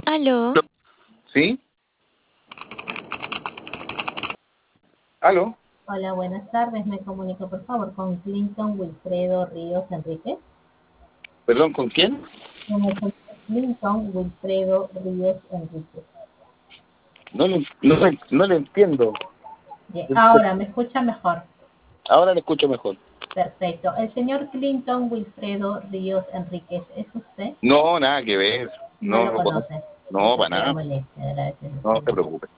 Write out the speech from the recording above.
Aló, ¿Sí? ¿Aló? Hola, buenas tardes. Me comunico por favor con Clinton Wilfredo Ríos Enríquez. ¿Perdón, con quién? Con el señor Clinton Wilfredo Ríos Enríquez. No le entiendo. Bien, ahora me escucha mejor. Ahora le escucho mejor. Perfecto. El señor Clinton Wilfredo Ríos Enríquez, ¿es usted? No, nada que ver. No No, lo no conozco. conoce. No, para Disculpe la nada. molestia. Gracias. No Hasta se luego. preocupe.